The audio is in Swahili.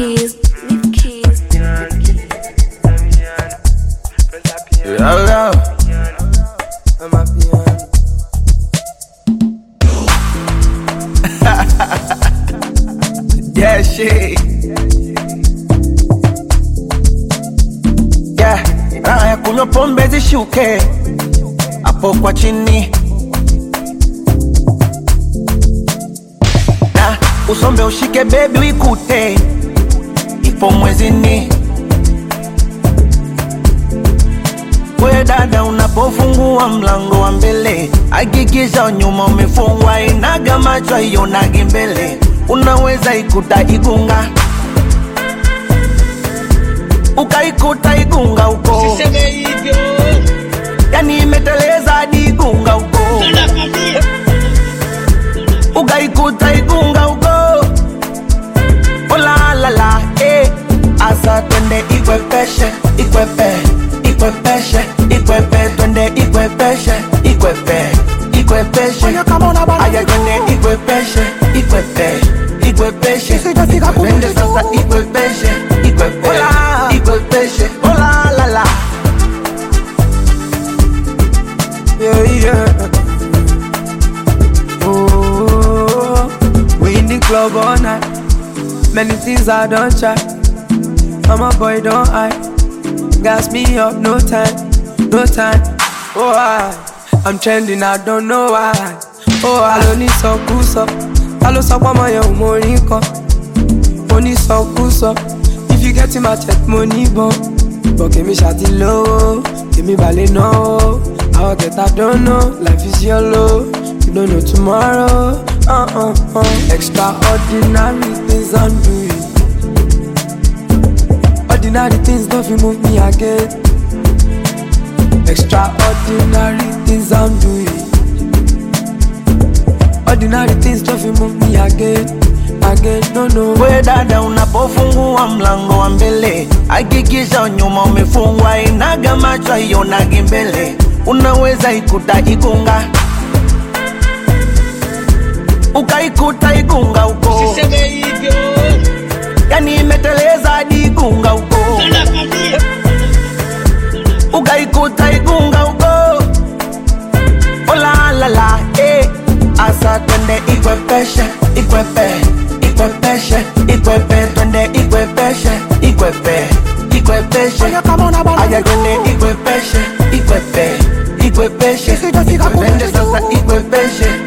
keys. Yeah, shit. Yeah, raha ya kunywa pombe zishuke hapo kwa chini, na usombe ushike baby uikute ipo mwezini. We dada unapofungua mlango wa mbele, hakikisha nyuma umefungwa, inaga macho ionagi mbele. Unaweza ikuta igunga, ukaikuta igunga uko, usiseme hivyo, yani imeteleza hadi igunga uko, ukaikuta igunga uko. Ola la la, asa twende ikwepeshe, ikwepe, ikwepeshe, ikwepe, twende ikwepeshe, ikwepe, ikwepeshe. Aya twende ikwepeshe, ikwepe, ikwepeshe, twende sasa ikwepeshe, ikwepe, ikwepeshe. Ola la la, yeah, yeah. Oh, we in the club all night. Many things I don't try. I'm a boy, don't hide. Gas me up, no time, no time. Oh, I'm trending, I don't know why. Oh, I don't need some cool stuff. I don't suck my young money, money so cool stuff. If you get in my check money, but give me shawty low, give me ballet no. I'll get I don't know, life is yellow. You don't know tomorrow. Extraordinary things I'm doing. Ordinary things don't move me again. Extraordinary things I'm doing. Ordinary things don't move me again. No. We dada unapofungua mlango wa mbele, hakikisha nyuma umefungwa, inaga macho ionagi mbele. Unaweza ikuta igunga, ukaikuta igunga uko, usiseme hivyo, yani imeteleza hadi igunga uko, ukaikuta igunga uko. Ola la la, asa twende ikwepeshe, ikwepe, ikwepeshe, ikwepe, twende ikwepeshe, ikwepe, ikwepeshe. Aya twende ikwepeshe, ikwepe, ikwepeshe, twende sasa ikwepeshe,